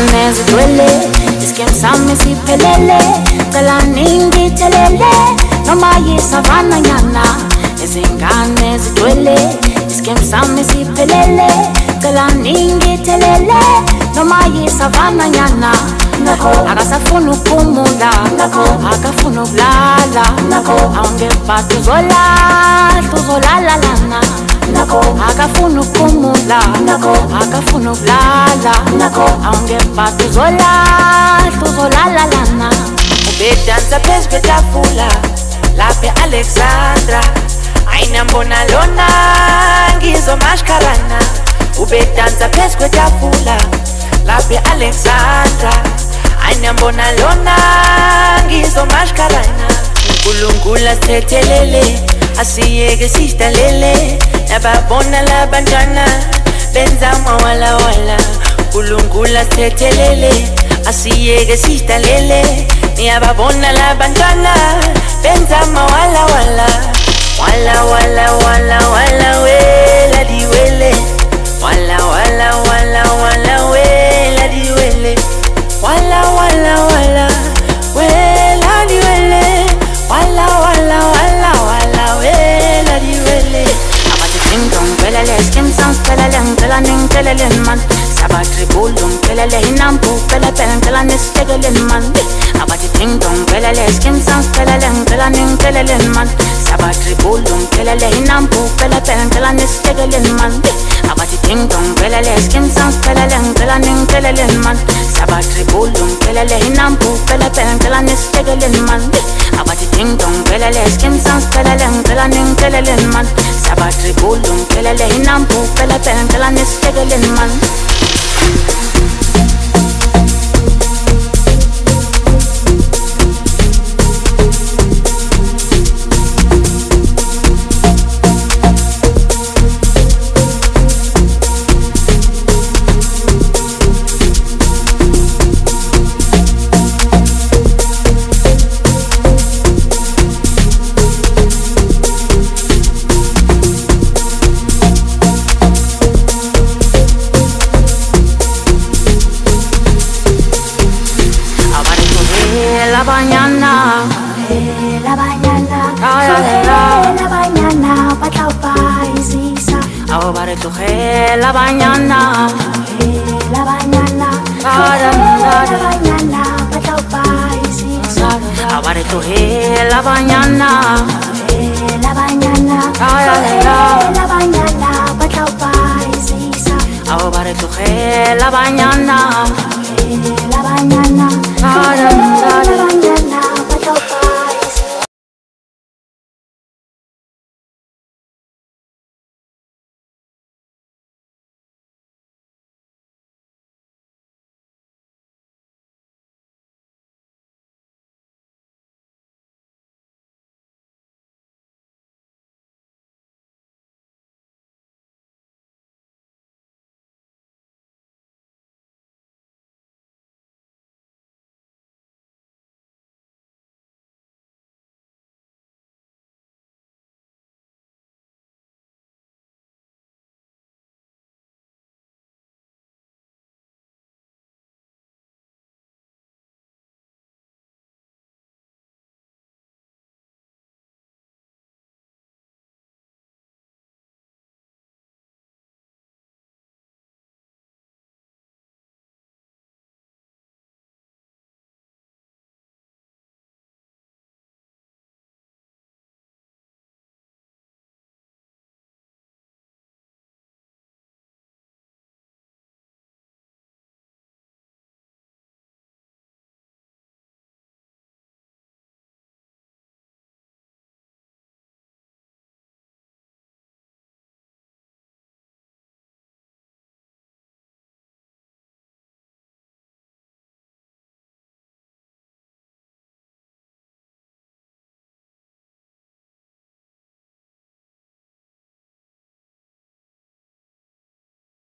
izingane zigcwele isikemu sami siphelele cela ningithelele noma yisavana nyana izingane zigcwele isikemu sami siphelele cela ningithelele noma yisavana nyana akasafuna ukumula akafuna ukulala awungeba tuzolala lana akafuna ukumula akafuna ukulala awungeba tuzolala lana ubedansa phezu kwetafula lapha e-Alexandra ayinambona lona ngizomashkarana ubedansa phezu kwetafula lapha e-Alexandra ayinambona lona ngizomashkarana uNkulunkulu asithethelele asiyeke sidalele nababona labantwana benza mawalawala uNkulunkulu asithethelele asiyeke sidalele niyababona labantwana benza mawalawala wala wala wala wala wela diwele wala wala wala wala wela diwele wala wala wala wela diwele wala wala wala wala wela diwele abati ting dong pelele skim sounds pelele ngela ning pelele man sabatri bulum pelele hinampu pelele ngela nistegele man abati ting dong pelele skim sounds pelele ngela ning pelele man sabatri bulum pelele hinampu pelele ngela nistegele man abati ting dong pelele skim sounds pelele ngela ning pelele man sabatri bulum pelele hinampu pelele ngela nistegele man abati ting dong pelele skim sounds pelele ngela ning pelele man sabatri bulum pelele hinampu pelele ngela nistegele man La mañana, la mañana, abare tu la mañana, la mañana, la mañana, patau paisisa. Abare tu la mañana, la mañana,